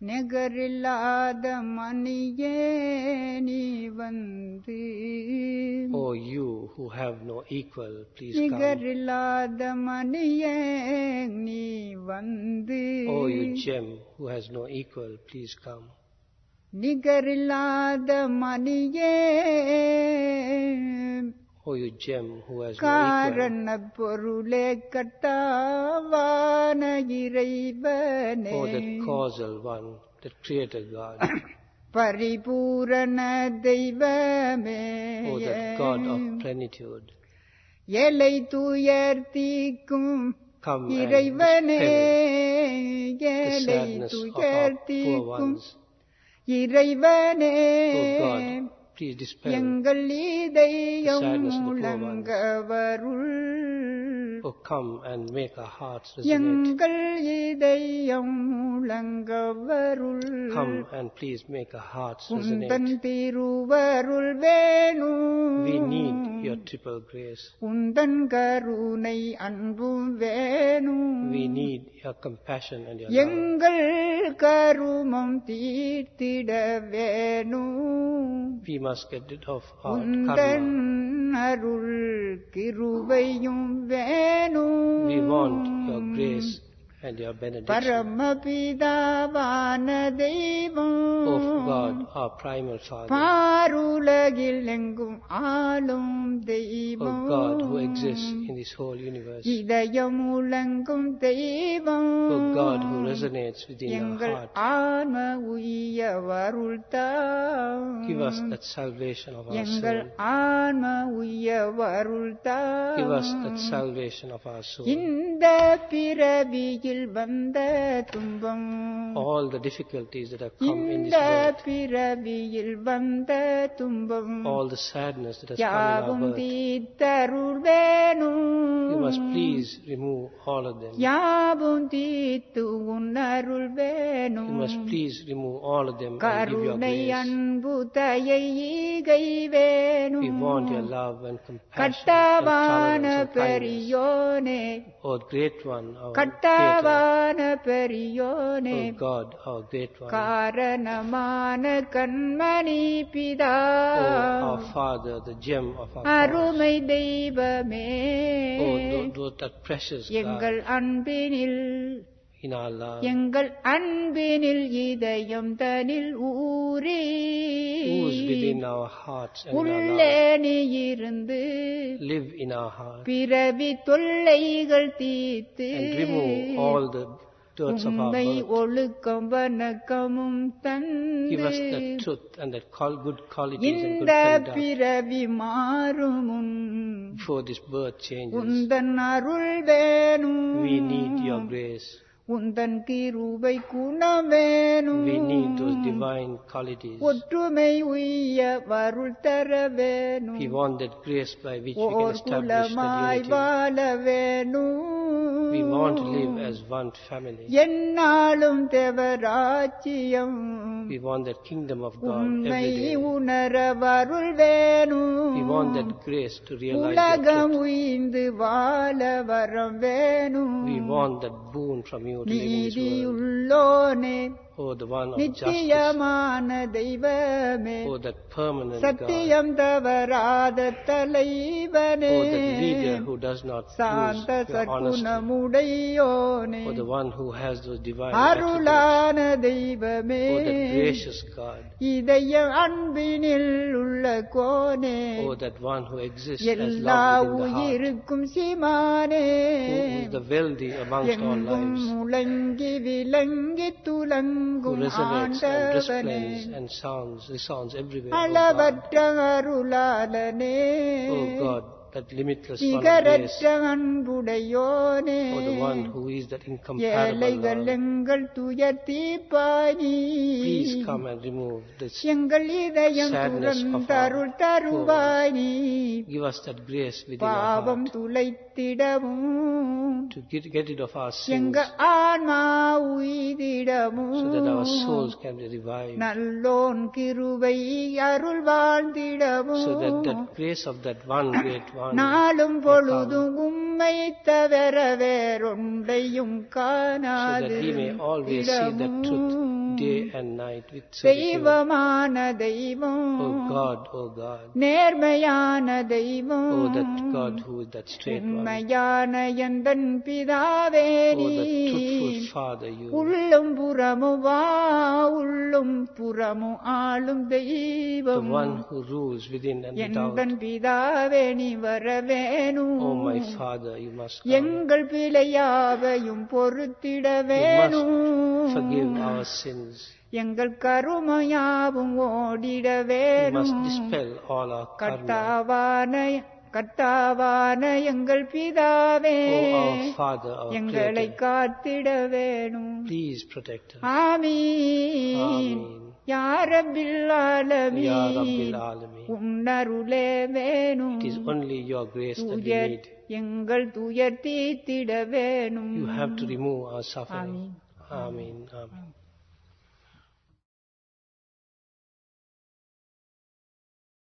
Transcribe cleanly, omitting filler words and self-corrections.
நிகரில்லாத மணியே நீ வந்து. Oh, you who have no equal, please come. நிகரில்லாத மணியே நீ வந்து. Oh, you gem who has no equal, please come. நிகரில்லாத மணியே Oh, you gem who has no equal. காரண பொருளே கர்த்தாவான இறைவனே. Oh, that causal one, that creator God. பரிபூரண தெய்வமே. Oh, that God of plenitude. ஏழை துயர்த்திக்கும் Come இறைவனே. and dispel the ஏழை sadness of our poor துயர்த்திக்கும் ones. இறைவனே. Oh God, please dispel எங்கள் இதயம் sadness of the poor ones. முழங்கவருள். Oh, come and make our hearts resonate. எங்கள் இதயம் முழங்கவருள். Come and please make our hearts உந்தன் resonate. திருவருள் வேணும். We need your triple grace. உந்தன் கருணை அன்பும் வேணும். We need your compassion and your love. எங்கள் கருமம் தீர்த்திட வேணும். We must get rid of our உந்தன் karma. அருள் கிருபையும் வேணும். We want your grace and your benediction. பரமபிதாவான தெய்வம். Oh God, our primal Father. பாருலகில் எங்கும் ஆளும் Oh தெய்வம். God, who exists in this whole universe. இதயம் முழங்கும் தெய்வம். Oh God, who resonates within our எங்கள் heart. ஆன்ம உய்ய வருள்தான். Give us that salvation of our எங்கள் soul. ஆன்ம உய்ய வருள்தான். Give us that salvation of our soul. இந்த பிறவியில் வந்த துன்பம். All the difficulties that have come in இந்த this world. பிறவியில் வந்த துன்பம். All the sadness that has come in யாவும் our birth. தீர்த்தருள் வேணும். You must please remove all of them. யாவும் தீர்த்து உன்னருள் வேணும். You must please remove all of them and give your கருணை grace. அன்பு தயை ஈகை வேணும். We want your love and compassion and கட்டவான tolerance and kindness. பெரியோனே. Oh, great one, our creator. கட்டவான பெரியோனே. Oh God, our great one. காரணமான கண்மணி பிதா. Oh, our Father, the gem of our அருமை cause. தெய்வமே. Oh, that precious எங்கள் God அன்பினில் in our love. எங்கள் அன்பினில் இதயம் தனில் ஊறி. Who's within our hearts and in our உள்ளே love. நீ இருந்து Live in our heart பிறவி தொல்லைகள் தீர்த்து. and remove all the dirts of our உண்மை birth. ஒழுக்கம் வணக்கமும் தந்து. Give us the truth and the good qualities and good இந்த conduct. பிறவி மாறும் முன் Before this birth changes, உந்தன் அருள் வேணும். we need your grace. உந்தன் கிருபை குணம் வேணும். We need those divine qualities. ஒற்றுமை உய்ய வருள் தர வேணும். We want that grace by which we can wore establish குலமாய் that unity. வாழ வேணும். We want to live as one family. என்னாலும் தேவராஜ்யம். We want that kingdom of God உண்மை every day. உணர வருள் வேணும். We want that grace to realize the உலகம் truth. உய்ந்து வாழ வரம் வேணும். We want that boon from you to live in this world. நீதியுள்ளோனே. Oh, the one of justice. நித்தியமான தெய்வமே. Oh, that permanent God. சத்தியம் தவறாத தலைவனே. Oh, that leader who does not lose சாந்த your honesty. சற்குணமுடையோனே. Oh, the one who has those divine அருளான attributes. தெய்வமே. Oh, that gracious God. இதய அன்பினில் உள்ள கோனே. Oh, that one who exists as எல்லா love within the heart. உயிருக்கும் சிமானே. Who is the wealthy amongst all எங்கும் lives. முழங்கி விளங்கி Who துலங்கும் resonates and ஆண்டவனே. resplends and resounds everywhere. Oh God. அளவற்ற அருளாளனே. Oh God, that limitless one of grace. நிகரற்ற அன்புடையோனே. Oh, the one who is that incomparable ஏழைகள் love. எங்கள் துயர் தீப்பானி. Please come and remove this. எங்கள் இதயம் sadness of our துறந்தருள் தருவானி. Give us that grace within our பாவம் heart துளைத்திடவும். to get rid of our sins எங்க ஆன்மா உய்திடவும். so that our souls can be revived. நல்லோன் கிருபை அருள் வாழ்ந்திடவும். So that that grace of that one great one நாளும் பொழுதும் உம்மை தவிர வேறொன்றையும் so காணாது that we may always see that truth தெய்வம் day and night with certitude. தெய்வமான தெய்வம் Oh God, நேர்மையான தெய்வம் oh that God who is that straight one, உண்மையான எந்தன் பிதாவே oh நீ the truthful Father you, உள்ளும் புறமும் வா உள்ளும் புறமும் ஆளும் the தெய்வம் one who rules within and without. எந்தன் பிதாவே நீ வரவேணும் Oh my Father, you must come. எங்கள் பிழையாவையும் பொறுத்திட You வேணும் must forgive our sins. எங்கள் கருமையாவும் ஓடிட You வேணும் must dispel all our karma. கர்த்தாவான எங்கள் பிதாவே Oh our Father, our எங்களை Creator, காத்திட வேணும் please protect us. ஆமீன் Ameen. யா ரப்பில் Ya ஆலமீன் Rabbil Alameen. உன்னருளே வேணும் It is only your grace that we துயர் need. எங்கள் துயர் தீர்த்திட வேணும் You have to remove our suffering. ஆமீன் Amen. Amen.